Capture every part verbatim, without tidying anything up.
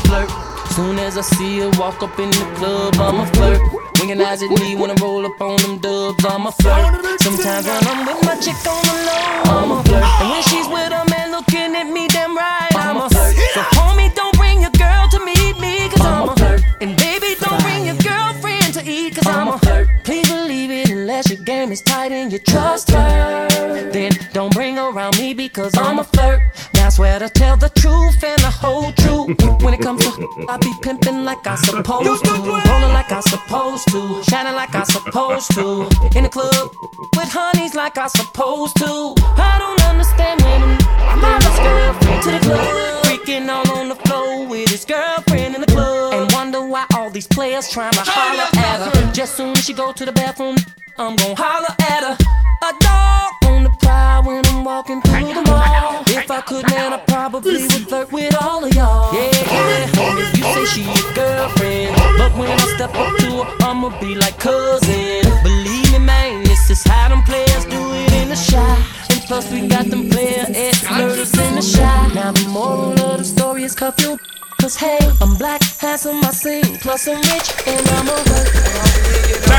flirt. Soon as I see her walk up in the club, I'ma flirt. Winking eyes at me when I roll up on them dubs, I'ma flirt. Sometimes when I'm with my chick on the low, I'ma flirt. And when she's with a man looking at me damn right, I'ma flirt. So homie, don't bring your girl to meet me, cause I'ma flirt. And baby, don't bring your girlfriend to eat, cause I'ma flirt. Please believe it, unless your game is tight and you trust her, then don't bring her around me, because I'ma flirt. Now I swear to tell the truth and the whole truth. When it comes to I be pimping like I supposed to, rolling like I supposed to, shining like I supposed to, in the club with honeys like I supposed to. I don't understand when I'm my best girlfriend to the club, freaking all on the floor with his girlfriend in the club, and wonder why all these players trying to holler at her. Just soon as she go to the bathroom, I'm gon' holler at her. A dog on the prowl when I'm walking through the mall. If I could, man, I probably would flirt with all of y'all. Yeah, yeah. If you say she your girlfriend, but when I step up to her, I'ma be like cousin. Believe me, man, this is how them players do it in the shot. And plus we got them player ex-flirters in the shot. Now the moral of the story is cuff you, cause hey, I'm black, handsome, I sing, plus I'm rich, and I'm a work.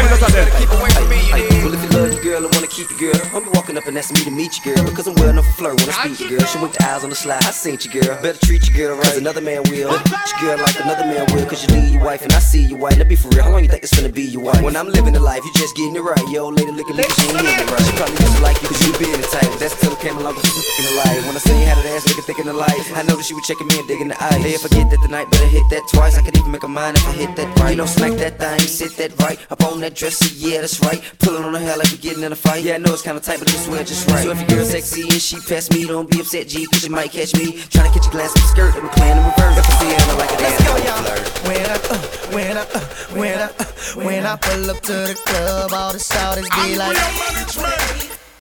Keep away from me, well, if you love your girl and wanna keep your girl, I'm walking up and asking me to meet your girl, because I'm well enough for flirt when I speak your girl. She winked the eyes on the slide, I seen your girl. Better treat your girl right, cause another man will. Treat your girl like another man will, cause you leave your wife and I see your wife. Now be for real, how long you think it's gonna be your wife? When I'm living the life, you just getting it right. Yo, lady looking like she ain't living it right. She probably used to like you cause you being the type, but that's till it came along with you in the light. When I seen how that ass looking thick in the light, I know that she was checking me and digging the eye. Hey, if I get that tonight, better hit that twice. I could even make a mind if I hit that right. You know, smack that thing, sit that right up on that dresser, yeah, that's right. Pulling on the hair like we getting in a fight. Yeah, I know it's kinda tight, but I swear just right. So if your girl sexy and she past me, don't be upset, G, cause you might catch me trying to catch a glance of the skirt that we playing in reverse. If I see her like a dance, let's go, y'all. When I, uh, when I, uh, when I, uh, when I pull up to the club, all the shouters be like,